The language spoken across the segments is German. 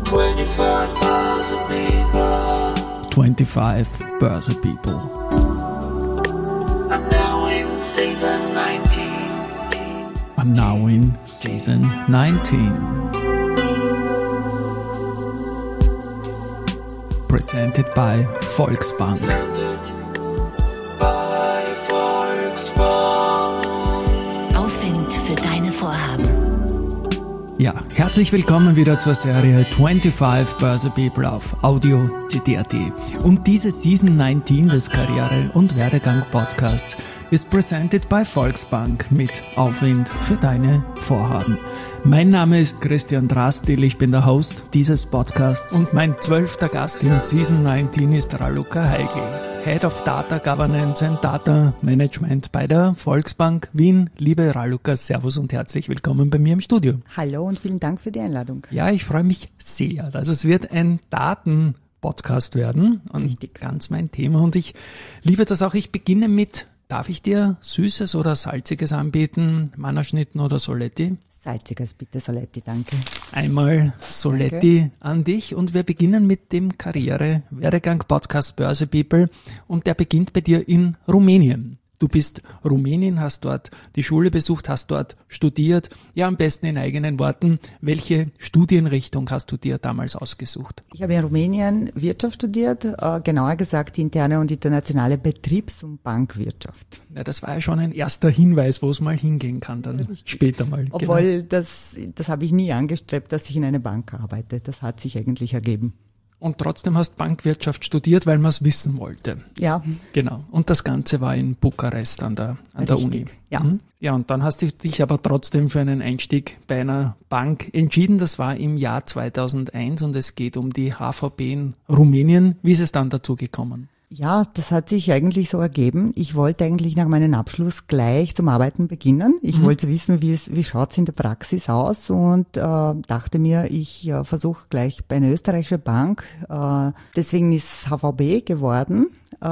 25 Börse People. 25 Börse People. I'm now in season 19. I'm now in season 19. Presented by Volksbank. Presented by Volksbank. Aufwind für deine Vorhaben. Ja, herzlich willkommen wieder zur Serie 25 Börse People auf Audio CD.at. Und diese Season 19 des Karriere- und Werdegang-Podcasts ist presented by Volksbank mit Aufwind für deine Vorhaben. Mein Name ist Christian Drastil, ich bin der Host dieses Podcasts und mein 12. Gast in Season 19 ist Raluca Heigl, Head of Data Governance and Data Management bei der Volksbank Wien. Liebe Raluca, Servus und herzlich willkommen bei mir im Studio. Hallo und vielen Dank für die Einladung. Ja, ich freue mich sehr. Also es wird ein Daten-Podcast werden und Richtig. Ganz mein Thema und ich liebe das auch. Ich beginne mit, darf ich dir Süßes oder Salziges anbieten, Mannerschnitten oder Soletti? Salziges bitte, Soletti, danke. Einmal Soletti an dich und wir beginnen mit dem Karriere-Werdegang-Podcast Börse People und der beginnt bei dir in Rumänien. Du bist Rumänin, hast dort die Schule besucht, hast dort studiert. Ja, am besten in eigenen Worten. Welche Studienrichtung hast du dir damals ausgesucht? Ich habe in Rumänien Wirtschaft studiert, genauer gesagt interne und internationale Betriebs- und Bankwirtschaft. Ja, das war ja schon ein erster Hinweis, wo es mal hingehen kann, dann später mal. Obwohl, das habe ich nie angestrebt, dass ich in einer Bank arbeite. Das hat sich eigentlich ergeben. Und trotzdem hast Bankwirtschaft studiert, weil man es wissen wollte. Ja. Genau. Und das Ganze war in Bukarest an der Uni. Ja. Ja, und dann hast du dich aber trotzdem für einen Einstieg bei einer Bank entschieden. Das war im Jahr 2001 und es geht um die HVB in Rumänien. Wie ist es dann dazu gekommen? Ja, das hat sich eigentlich so ergeben. Ich wollte eigentlich nach meinem Abschluss gleich zum Arbeiten beginnen. Ich wollte wissen, wie schaut's in der Praxis aus und dachte mir, ich versuche gleich bei einer österreichischen Bank. Deswegen ist HVB geworden.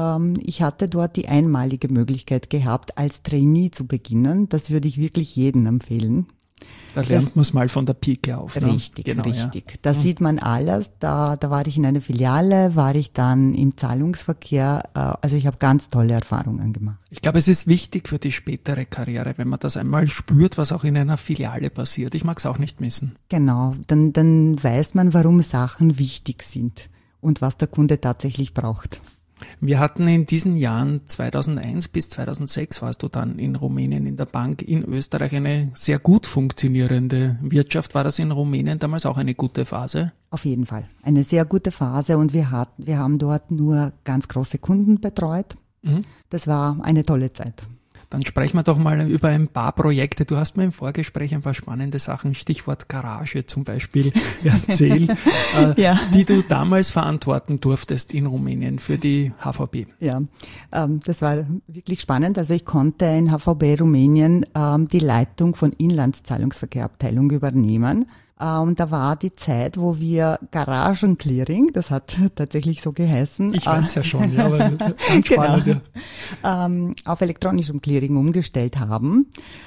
Ich hatte dort die einmalige Möglichkeit gehabt, als Trainee zu beginnen. Das würde ich wirklich jedem empfehlen. Da lernt man es mal von der Pike auf. Ne? Richtig, genau, richtig. Ja. Da sieht man alles. Da war ich in einer Filiale, war ich dann im Zahlungsverkehr. Also ich habe ganz tolle Erfahrungen gemacht. Ich glaube, es ist wichtig für die spätere Karriere, wenn man das einmal spürt, was auch in einer Filiale passiert. Ich mag es auch nicht missen. Genau, dann weiß man, warum Sachen wichtig sind und was der Kunde tatsächlich braucht. Wir hatten in diesen Jahren 2001 bis 2006 warst du dann in Rumänien in der Bank, in Österreich eine sehr gut funktionierende Wirtschaft. War das in Rumänien damals auch eine gute Phase? Auf jeden Fall. Eine sehr gute Phase und wir haben dort nur ganz große Kunden betreut. Das war eine tolle Zeit. Dann sprechen wir doch mal über ein paar Projekte. Du hast mir im Vorgespräch ein paar spannende Sachen, Stichwort Garage zum Beispiel, erzählt, Ja. die du damals verantworten durftest in Rumänien für die HVB. Ja, das war wirklich spannend. Also ich konnte in HVB Rumänien die Leitung von Inlandszahlungsverkehrabteilung übernehmen. Und da war die Zeit, wo wir Garagenclearing, das hat tatsächlich so geheißen. Ich weiß ja schon, ja, aber ganz spannend. Genau, auf elektronischem Clearing umgestellt haben.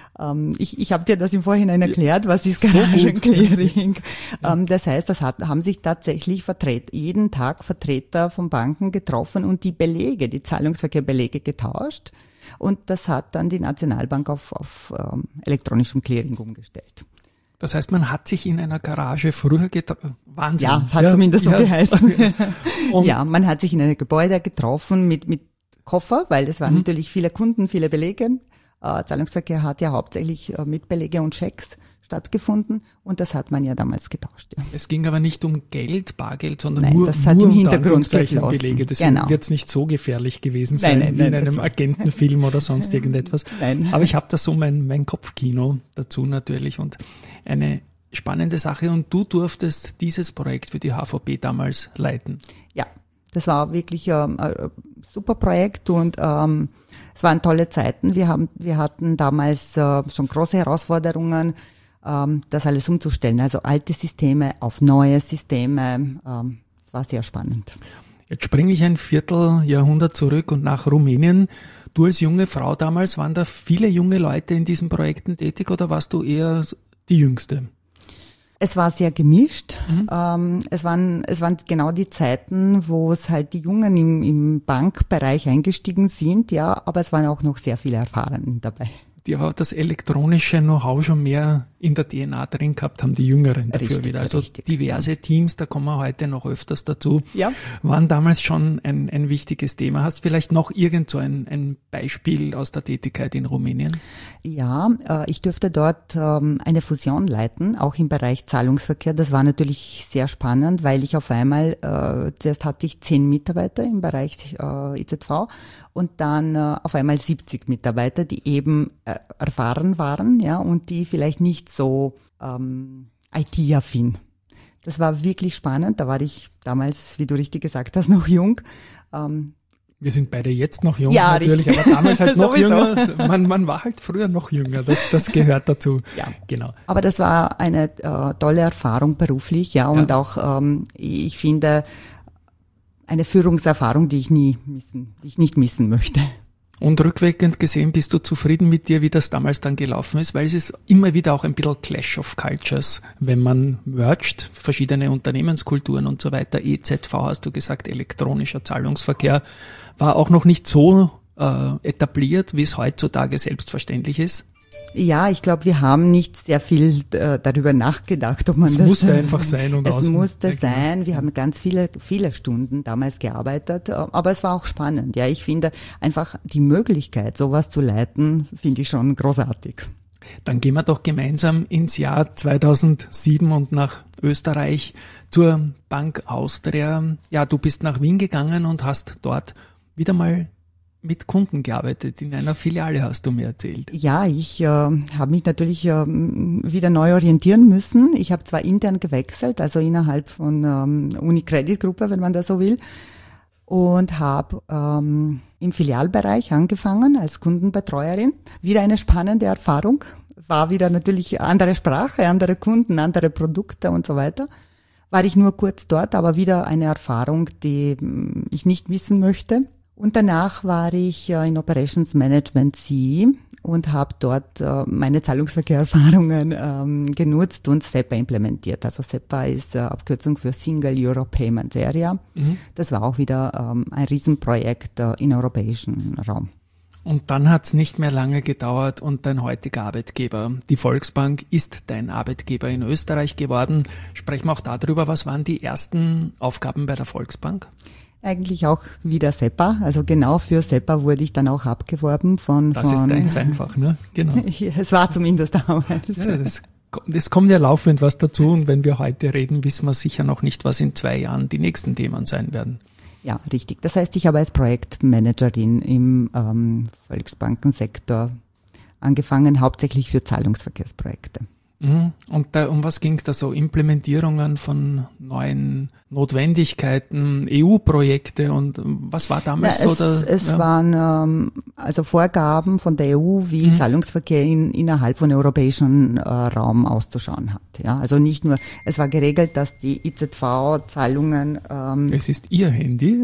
Ich habe dir das im Vorhinein erklärt, was ist Garagenclearing. Das heißt, haben sich tatsächlich jeden Tag Vertreter von Banken getroffen und die Zahlungsverkehrbelege getauscht. Und das hat dann die Nationalbank auf elektronischem Clearing umgestellt. Das heißt, man hat sich in einer Garage früher Wahnsinn. Ja, es hat zumindest so geheißen. Und ja, man hat sich in einem Gebäude getroffen mit Koffer, weil es waren natürlich viele Kunden, viele Belege. Zahlungsverkehr hat ja hauptsächlich mit Belege und Schecks stattgefunden und das hat man ja damals getauscht. Ja. Es ging aber nicht um Geld, Bargeld, sondern Nein, nur das hat im Hintergrund geflossen. Belege. Deswegen Genau. wird es nicht so gefährlich gewesen sein Nein, wie in einem Agentenfilm oder sonst irgendetwas. Nein. Aber ich habe da so mein Kopfkino dazu natürlich und eine spannende Sache und du durftest dieses Projekt für die HVB damals leiten. Ja, das war wirklich ein super Projekt und es waren tolle Zeiten. Wir hatten damals schon große Herausforderungen, das alles umzustellen. Also alte Systeme auf neue Systeme. Es war sehr spannend. Jetzt springe ich ein Vierteljahrhundert zurück und nach Rumänien. Du als junge Frau damals, waren da viele junge Leute in diesen Projekten tätig oder warst du eher die Jüngste? Es war sehr gemischt. Es waren genau die Zeiten, wo es halt die Jungen im Bankbereich eingestiegen sind, ja, aber es waren auch noch sehr viele Erfahrene dabei. Die aber das elektronische Know-how schon mehr in der DNA drin gehabt haben, die Jüngeren dafür Richtig, wieder. Also richtig, diverse Teams, da kommen wir heute noch öfters dazu, Ja. waren damals schon ein wichtiges Thema. Hast vielleicht noch irgend so ein Beispiel aus der Tätigkeit in Rumänien? Ja, ich durfte dort eine Fusion leiten, auch im Bereich Zahlungsverkehr. Das war natürlich sehr spannend, weil ich auf einmal, zuerst hatte ich 10 Mitarbeiter im Bereich IZV und dann auf einmal 70 Mitarbeiter, die eben erfahren waren, ja, und die vielleicht nicht so IT-affin. Das war wirklich spannend. Da war ich damals, wie du richtig gesagt hast, noch jung. Wir sind beide jetzt noch jung, Ja, natürlich, richtig. aber damals halt noch Sowieso. jünger. Man war halt früher noch jünger, das gehört dazu. Ja. Genau. Aber das war eine tolle Erfahrung beruflich, ja, und auch, ich finde, eine Führungserfahrung, die ich nicht missen möchte. Und rückwirkend gesehen, bist du zufrieden mit dir, wie das damals dann gelaufen ist? Weil es ist immer wieder auch ein bisschen Clash of Cultures, wenn man mergt, verschiedene Unternehmenskulturen und so weiter. EZV hast du gesagt, elektronischer Zahlungsverkehr, war auch noch nicht so etabliert, wie es heutzutage selbstverständlich ist. Ja, ich glaube, wir haben nicht sehr viel darüber nachgedacht, ob man Es das... musste einfach sein und Es außen. musste Ja, genau. sein. Wir haben ganz viele Stunden damals gearbeitet, aber es war auch spannend. Ja, ich finde einfach die Möglichkeit, sowas zu leiten, finde ich schon großartig. Dann gehen wir doch gemeinsam ins Jahr 2007 und nach Österreich zur Bank Austria. Ja, du bist nach Wien gegangen und hast dort wieder mal mit Kunden gearbeitet. In einer Filiale hast du mir erzählt. Ja, ich habe mich natürlich wieder neu orientieren müssen. Ich habe zwar intern gewechselt, also innerhalb von Unicredit-Gruppe, wenn man das so will, und habe im Filialbereich angefangen als Kundenbetreuerin. Wieder eine spannende Erfahrung. War wieder natürlich andere Sprache, andere Kunden, andere Produkte und so weiter. War ich nur kurz dort, aber wieder eine Erfahrung, die ich nicht missen möchte. Und danach war ich in Operations Management CE und habe dort meine Zahlungsverkehrserfahrungen genutzt und SEPA implementiert. Also SEPA ist Abkürzung für Single Euro Payment Area. Das war auch wieder ein Riesenprojekt im europäischen Raum. Und dann hat's nicht mehr lange gedauert und dein heutiger Arbeitgeber, die Volksbank, ist dein Arbeitgeber in Österreich geworden. Sprechen wir auch darüber, was waren die ersten Aufgaben bei der Volksbank? Eigentlich auch wieder SEPA, also genau für SEPA wurde ich dann auch abgeworben von... Das ist deins einfach, ne? Genau. Es war zumindest damals. Ja, das kommt ja laufend was dazu und wenn wir heute reden, wissen wir sicher noch nicht, was in 2 Jahren die nächsten Themen sein werden. Ja, richtig. Das heißt, ich habe als Projektmanagerin im Volksbankensektor angefangen, hauptsächlich für Zahlungsverkehrsprojekte. Und um was ging es da so? Implementierungen von neuen Notwendigkeiten, EU-Projekte und was war damals so? Es waren also Vorgaben von der EU, wie Zahlungsverkehr innerhalb von europäischen Raum auszuschauen hat. Ja, also nicht nur, es war geregelt, dass die IZV-Zahlungen es ist Ihr Handy,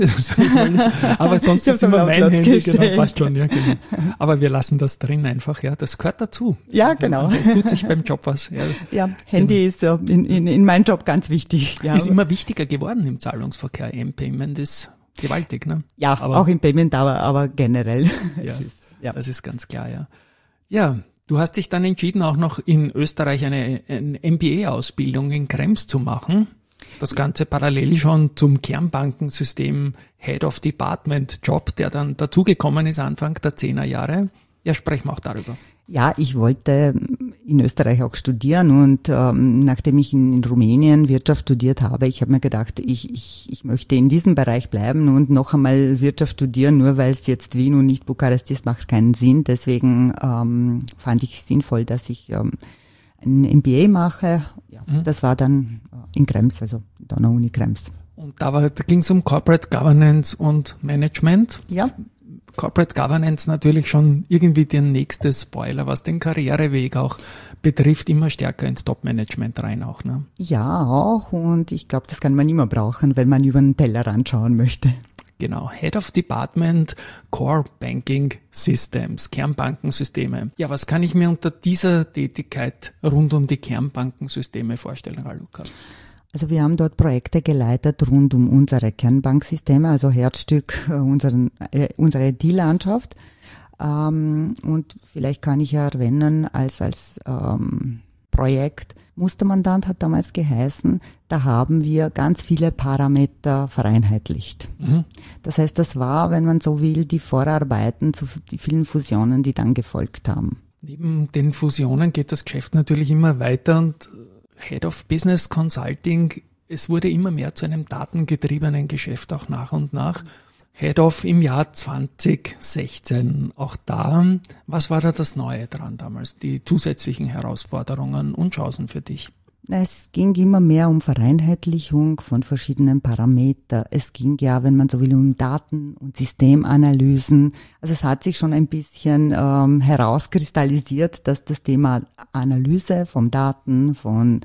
aber sonst ist immer mein Handy, genau, passt schon, ja, genau. Aber wir lassen das drin einfach, ja, das gehört dazu. Ja, genau. Es tut sich beim Job was. Ja, Handy ist in meinem Job ganz wichtig. Ja. Ist immer wichtiger geworden im Zahlungsverkehr. M-Payment ist gewaltig, ne? Ja, aber auch im Payment, aber generell. Ja, das ist ganz klar, ja. Ja, du hast dich dann entschieden, auch noch in Österreich eine MBA-Ausbildung in Krems zu machen. Das Ganze parallel schon zum Kernbankensystem Head of Department Job, der dann dazugekommen ist Anfang der 10er Jahre. Ja, sprechen wir auch darüber. Ja, ich wollte in Österreich auch studieren und nachdem ich in Rumänien Wirtschaft studiert habe, ich habe mir gedacht, ich möchte in diesem Bereich bleiben und noch einmal Wirtschaft studieren, nur weil es jetzt Wien und nicht Bukarest ist, macht keinen Sinn. Deswegen fand ich es sinnvoll, dass ich ein MBA mache. Ja, das war dann in Krems, also an der Uni Krems. Und da ging es um Corporate Governance und Management. Ja. Corporate Governance natürlich schon irgendwie der nächste Spoiler, was den Karriereweg auch betrifft, immer stärker ins Top-Management rein auch, ne? Ja, auch. Und ich glaube, das kann man immer brauchen, wenn man über den Tellerrand schauen möchte. Genau, Head of Department Core Banking Systems, Kernbankensysteme. Ja, was kann ich mir unter dieser Tätigkeit rund um die Kernbankensysteme vorstellen, Raluca? Also wir haben dort Projekte geleitet rund um unsere Kernbanksysteme, also Herzstück unserer IT-Landschaft. Und vielleicht kann ich erwähnen, als Projekt Mustermandant hat damals geheißen, da haben wir ganz viele Parameter vereinheitlicht. Das heißt, das war, wenn man so will, die Vorarbeiten zu die vielen Fusionen, die dann gefolgt haben. Neben den Fusionen geht das Geschäft natürlich immer weiter und Head of Business Consulting, es wurde immer mehr zu einem datengetriebenen Geschäft auch nach und nach. Head of im Jahr 2016, auch da, was war da das Neue dran damals, die zusätzlichen Herausforderungen und Chancen für dich? Es ging immer mehr um Vereinheitlichung von verschiedenen Parametern. Es ging ja, wenn man so will, um Daten- und Systemanalysen. Also es hat sich schon ein bisschen herauskristallisiert, dass das Thema Analyse von Daten, von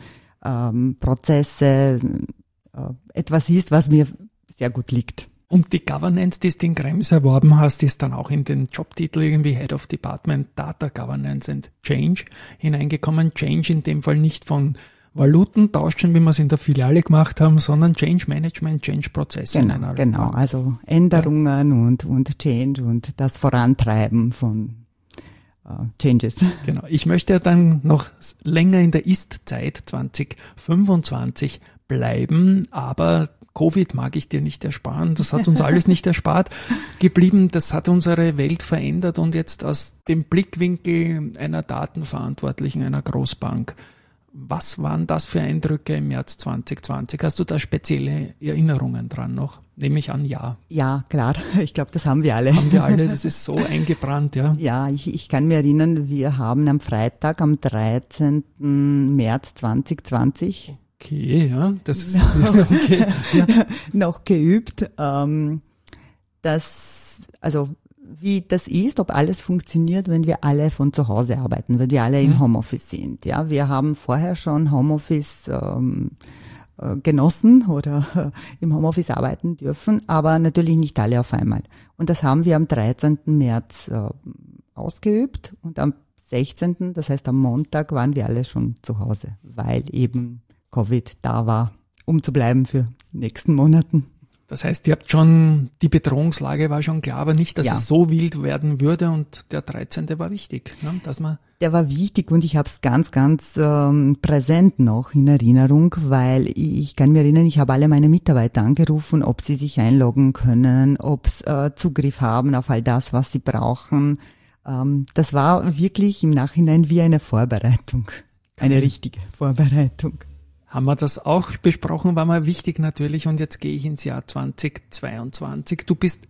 Prozesse etwas ist, was mir sehr gut liegt. Und die Governance, die du in Krems erworben hast, ist dann auch in den Jobtitel irgendwie Head of Department Data Governance and Change hineingekommen. Change in dem Fall nicht von Valutentauschen, wie wir es in der Filiale gemacht haben, sondern Change Management, Change-Prozesse. Genau, also Änderungen und Change und das Vorantreiben von Changes. Genau, ich möchte ja dann noch länger in der Ist-Zeit 2025 bleiben, aber Covid mag ich dir nicht ersparen, das hat uns alles nicht erspart geblieben, das hat unsere Welt verändert und jetzt aus dem Blickwinkel einer Datenverantwortlichen einer Großbank, was waren das für Eindrücke im März 2020? Hast du da spezielle Erinnerungen dran noch? Nehme ich an, ja. Ja, klar, ich glaube, das haben wir alle. Haben wir alle, das ist so eingebrannt, ja. Ja, ich kann mir erinnern, wir haben am Freitag, am 13. März 2020 Okay, ja, das ist okay. Ja. noch geübt, wie das ist, ob alles funktioniert, wenn wir alle von zu Hause arbeiten, wenn wir alle im Homeoffice sind. Ja, wir haben vorher schon Homeoffice genossen oder im Homeoffice arbeiten dürfen, aber natürlich nicht alle auf einmal. Und das haben wir am 13. März ausgeübt und am 16., das heißt am Montag, waren wir alle schon zu Hause, weil eben Covid da war, um zu bleiben für die nächsten Monaten. Das heißt, ihr habt schon, die Bedrohungslage war schon klar, aber nicht, dass es so wild werden würde und der 13. war wichtig, ne, dass man... Der war wichtig und ich habe es ganz präsent noch in Erinnerung, weil ich kann mir erinnern, ich habe alle meine Mitarbeiter angerufen, ob sie sich einloggen können, ob sie Zugriff haben auf all das, was sie brauchen. Das war wirklich im Nachhinein wie eine Vorbereitung, eine richtige Vorbereitung. Haben wir das auch besprochen, war mal wichtig natürlich und jetzt gehe ich ins Jahr 2022. Du bist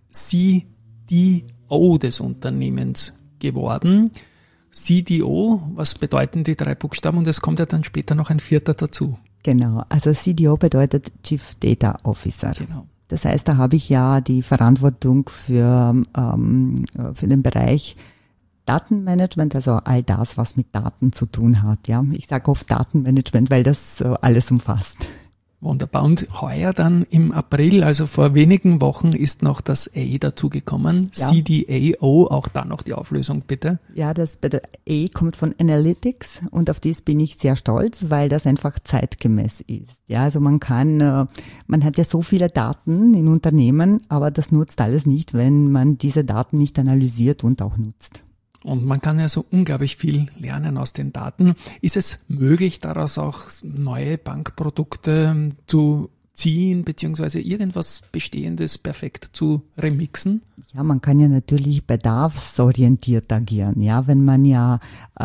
CDO des Unternehmens geworden. CDO, was bedeuten die 3 Buchstaben und es kommt ja dann später noch ein 4. dazu. Genau, also CDO bedeutet Chief Data Officer. Genau. Das heißt, da habe ich ja die Verantwortung für den Bereich Datenmanagement, also all das, was mit Daten zu tun hat. Ja, ich sage oft Datenmanagement, weil das alles umfasst. Wunderbar. Und heuer dann im April, also vor wenigen Wochen, ist noch das A dazugekommen. Ja. CDAO, auch da noch die Auflösung bitte. Ja, das A kommt von Analytics und auf das bin ich sehr stolz, weil das einfach zeitgemäß ist. Ja, also man hat ja so viele Daten in Unternehmen, aber das nutzt alles nicht, wenn man diese Daten nicht analysiert und auch nutzt. Und man kann ja so unglaublich viel lernen aus den Daten. Ist es möglich, daraus auch neue Bankprodukte zu ziehen, beziehungsweise irgendwas Bestehendes perfekt zu remixen? Ja, man kann ja natürlich bedarfsorientiert agieren. Ja, wenn man ja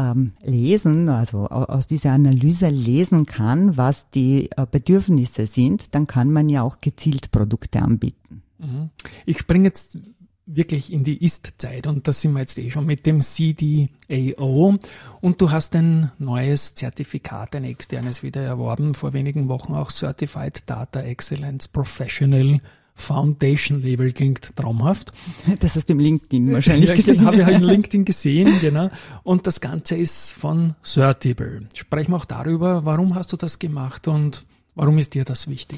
also aus dieser Analyse lesen kann, was die Bedürfnisse sind, dann kann man ja auch gezielt Produkte anbieten. Ich springe jetzt wirklich in die Ist-Zeit und da sind wir jetzt schon mit dem CDAO und du hast ein neues Zertifikat, ein externes wieder erworben, vor wenigen Wochen auch Certified Data Excellence Professional Foundation Label, klingt traumhaft. Das hast du im LinkedIn wahrscheinlich gesehen. Habe ich in LinkedIn gesehen, genau. Und das Ganze ist von Certable. Sprechen wir auch darüber, warum hast du das gemacht und warum ist dir das wichtig?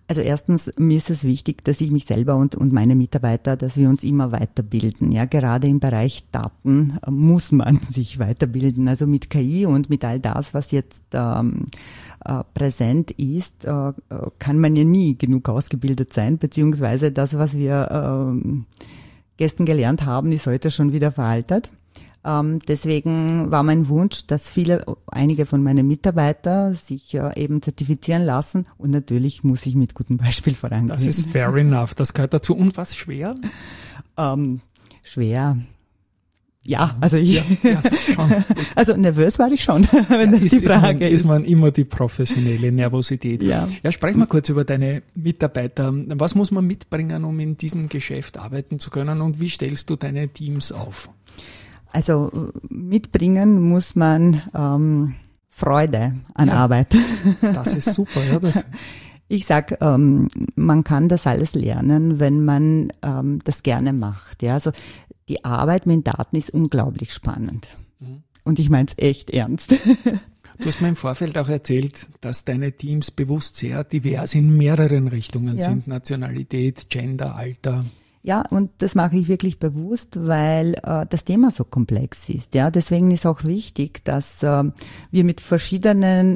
Also erstens, mir ist es wichtig, dass ich mich selber und meine Mitarbeiter, dass wir uns immer weiterbilden. Ja, gerade im Bereich Daten muss man sich weiterbilden. Also mit KI und mit all das, was jetzt präsent ist, kann man ja nie genug ausgebildet sein, beziehungsweise das, was wir gestern gelernt haben, ist heute schon wieder veraltet. Deswegen war mein Wunsch, dass einige von meinen Mitarbeitern sich eben zertifizieren lassen, und natürlich muss ich mit gutem Beispiel vorangehen. Das ist fair enough, das gehört dazu. Und was schwer? Schwer. Ja, also ich, ja, schon. also nervös war ich schon, wenn das die Frage ist. Ist man immer die professionelle Nervosität. Ja. Ja, sprechen wir kurz über deine Mitarbeiter. Was muss man mitbringen, um in diesem Geschäft arbeiten zu können, und wie stellst du deine Teams auf? Also mitbringen muss man Freude an Arbeit. Das ist super, ja. Ich sag, man kann das alles lernen, wenn man das gerne macht. Ja, also die Arbeit mit Daten ist unglaublich spannend. Und ich meine es echt ernst. Du hast mir im Vorfeld auch erzählt, dass deine Teams bewusst sehr divers in mehreren Richtungen sind. Nationalität, Gender, Alter. Ja, und das mache ich wirklich bewusst, weil das Thema so komplex ist. Ja, deswegen ist auch wichtig, dass wir mit verschiedenen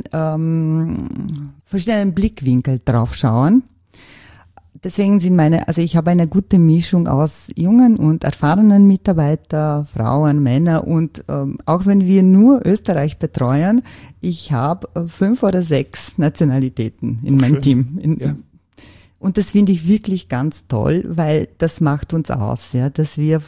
Blickwinkeln drauf schauen. Deswegen ich habe eine gute Mischung aus jungen und erfahrenen Mitarbeiter, Frauen, Männer, und auch wenn wir nur Österreich betreuen, ich habe 5 oder 6 Nationalitäten in meinem Team. Und das finde ich wirklich ganz toll, weil das macht uns aus, ja, dass wir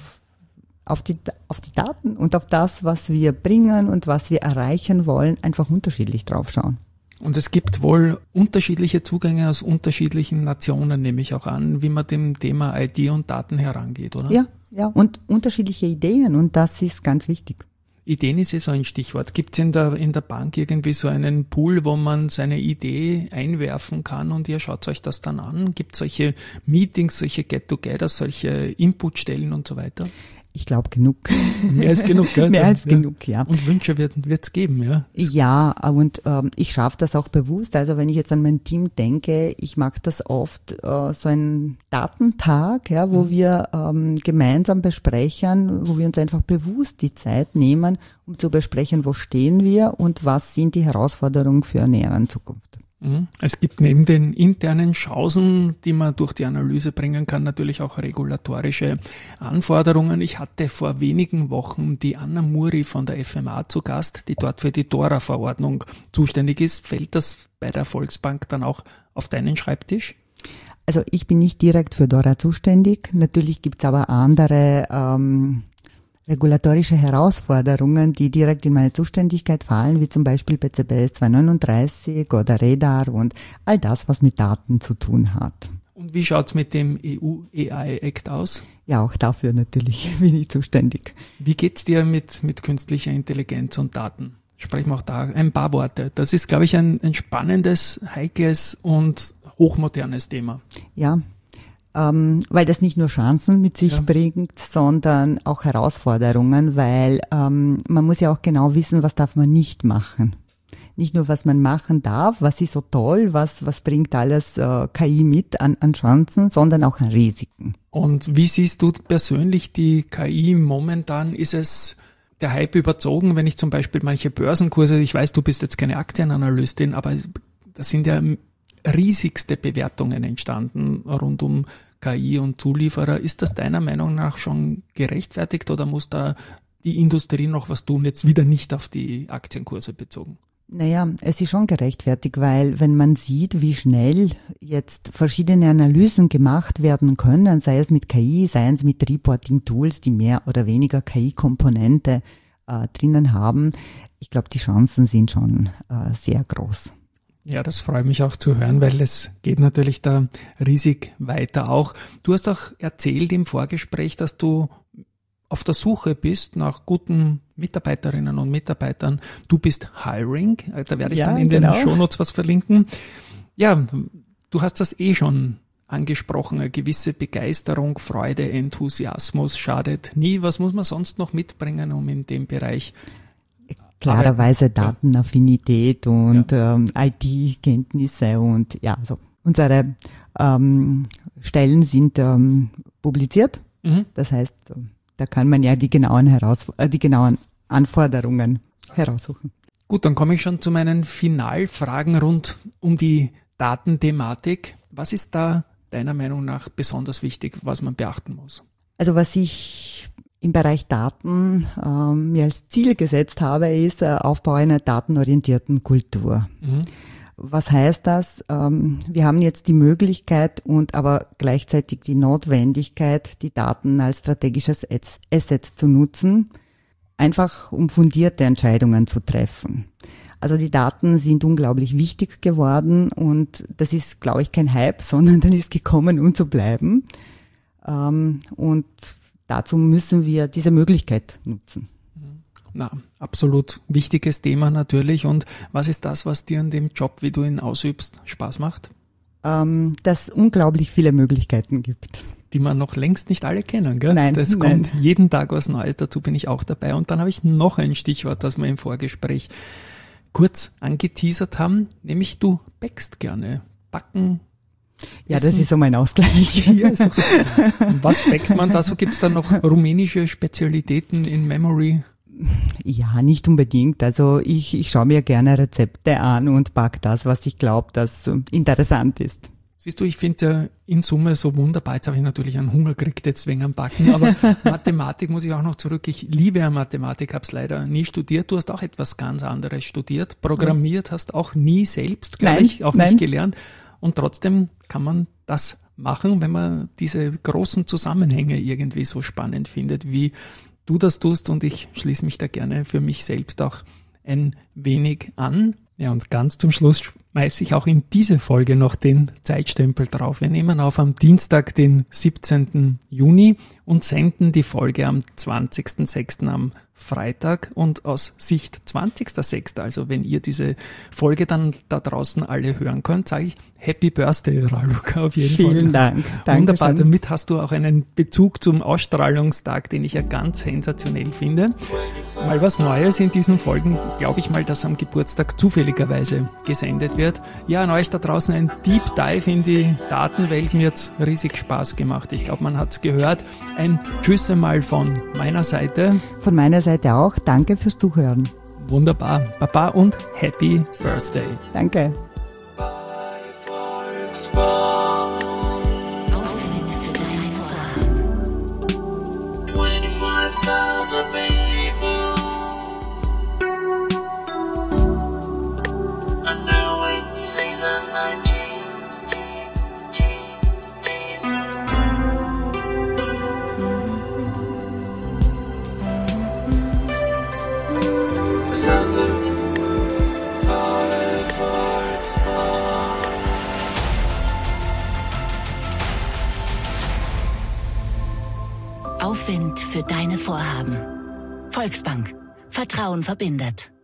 auf die Daten und auf das, was wir bringen und was wir erreichen wollen, einfach unterschiedlich drauf schauen. Und es gibt wohl unterschiedliche Zugänge aus unterschiedlichen Nationen, nehme ich auch an, wie man dem Thema IT und Daten herangeht, oder? Ja, und unterschiedliche Ideen, und das ist ganz wichtig. Ideen ist so ein Stichwort. Gibt es in der Bank irgendwie so einen Pool, wo man seine Idee einwerfen kann und ihr schaut euch das dann an? Gibt es solche Meetings, solche Get-Together, solche Inputstellen und so weiter? Ich glaube genug. Mehr als genug, gell? Mehr als genug, ja. Und Wünsche wird's geben, ja? Ja, und ich schaffe das auch bewusst. Also wenn ich jetzt an mein Team denke, ich mache das oft so einen Datentag, ja, wo wir gemeinsam besprechen, wo wir uns einfach bewusst die Zeit nehmen, um zu besprechen, wo stehen wir und was sind die Herausforderungen für eine nähere Zukunft. Es gibt neben den internen Chancen, die man durch die Analyse bringen kann, natürlich auch regulatorische Anforderungen. Ich hatte vor wenigen Wochen die Anna Muri von der FMA zu Gast, die dort für die DORA-Verordnung zuständig ist. Fällt das bei der Volksbank dann auch auf deinen Schreibtisch? Also ich bin nicht direkt für DORA zuständig. Natürlich gibt's aber andere regulatorische Herausforderungen, die direkt in meine Zuständigkeit fallen, wie zum Beispiel PCBS 239 oder Radar und all das, was mit Daten zu tun hat. Und wie schaut's mit dem EU-AI-Act aus? Ja, auch dafür natürlich bin ich zuständig. Wie geht's dir mit künstlicher Intelligenz und Daten? Sprechen wir auch da ein paar Worte. Das ist, glaube ich, ein spannendes, heikles und hochmodernes Thema. Ja. Weil das nicht nur Chancen mit sich bringt, sondern auch Herausforderungen, weil man muss ja auch genau wissen, was darf man nicht machen. Nicht nur, was man machen darf, was ist so toll, was bringt alles KI mit an Chancen, sondern auch an Risiken. Und wie siehst du persönlich die KI momentan? Ist es der Hype überzogen, wenn ich zum Beispiel manche Börsenkurse, ich weiß, du bist jetzt keine Aktienanalystin, aber das sind ja riesigste Bewertungen entstanden rund um KI und Zulieferer. Ist das deiner Meinung nach schon gerechtfertigt oder muss da die Industrie noch was tun, jetzt wieder nicht auf die Aktienkurse bezogen? Naja, es ist schon gerechtfertigt, weil wenn man sieht, wie schnell jetzt verschiedene Analysen gemacht werden können, sei es mit KI, sei es mit Reporting-Tools, die mehr oder weniger KI-Komponente drinnen haben, ich glaube, die Chancen sind schon sehr groß. Ja, das freut mich auch zu hören, weil es geht natürlich da riesig weiter auch. Du hast auch erzählt im Vorgespräch, dass du auf der Suche bist nach guten Mitarbeiterinnen und Mitarbeitern. Du bist Hiring, da werde ich dann in den Shownotes was verlinken. Ja, du hast das schon angesprochen, eine gewisse Begeisterung, Freude, Enthusiasmus schadet nie. Was muss man sonst noch mitbringen, um in dem Bereich klarerweise Datenaffinität und IT-Kenntnisse und ja, also Unsere Stellen sind publiziert. Das heißt, da kann man ja die genauen Anforderungen heraussuchen. Gut, dann komme ich schon zu meinen Finalfragen rund um die Datenthematik. Was ist da deiner Meinung nach besonders wichtig, was man beachten muss? Also was ich im Bereich Daten mir als Ziel gesetzt habe, ist Aufbau einer datenorientierten Kultur. Was heißt das? Wir haben jetzt die Möglichkeit und aber gleichzeitig die Notwendigkeit, die Daten als strategisches Asset zu nutzen, einfach um fundierte Entscheidungen zu treffen. Also die Daten sind unglaublich wichtig geworden und das ist, glaube ich, kein Hype, sondern dann ist gekommen, um zu bleiben. Und dazu müssen wir diese Möglichkeit nutzen. Na, absolut wichtiges Thema natürlich. Und was ist das, was dir an dem Job, wie du ihn ausübst, Spaß macht? Dass es unglaublich viele Möglichkeiten gibt. Die man noch längst nicht alle kennen, gell? Nein. Kommt jeden Tag was Neues, dazu bin ich auch dabei. Und dann habe ich noch ein Stichwort, das wir im Vorgespräch kurz angeteasert haben, nämlich du backst gerne. Backen. Ja, das ist so mein Ausgleich. Ja, ist doch super. Was backt man da? So gibt's da noch rumänische Spezialitäten in Memory? Ja, nicht unbedingt. Also ich schaue mir gerne Rezepte an und backe das, was ich glaube, das interessant ist. Siehst du, ich finde in Summe so wunderbar. Jetzt habe ich natürlich einen Hunger gekriegt, jetzt wegen am Backen, aber Mathematik muss ich auch noch zurück. Ich liebe Mathematik, habe es leider nie studiert. Du hast auch etwas ganz anderes studiert. Programmiert hast auch nie selbst, glaube ich, auch nicht gelernt. Und trotzdem kann man das machen, wenn man diese großen Zusammenhänge irgendwie so spannend findet, wie du das tust, und ich schließe mich da gerne für mich selbst auch ein wenig an. Ja, und ganz zum Schluss schmeiße ich auch in diese Folge noch den Zeitstempel drauf. Wir nehmen auf am Dienstag, den 17. Juni und senden die Folge am 20.06. am Freitag, und aus Sicht 20.06., also wenn ihr diese Folge dann da draußen alle hören könnt, sage ich Happy Birthday, Raluca, auf jeden Fall. Vielen Dank. Wunderbar, damit hast du auch einen Bezug zum Ausstrahlungstag, den ich ja ganz sensationell finde. Mal was Neues in diesen Folgen, glaube ich mal, dass am Geburtstag zufälligerweise gesendet wird. Ja, an euch da draußen ein Deep Dive in die Datenwelt, mir hat's riesig Spaß gemacht. Ich glaube, man hat's gehört. Ein Tschüss einmal von meiner Seite. Von meiner Seite auch. Danke fürs Zuhören. Wunderbar. Baba und Happy Birthday. Danke. Outfit für deine Vorhaben. 25,000 people. And now it's season 19. Aufwind für deine Vorhaben. Volksbank. Vertrauen verbindet.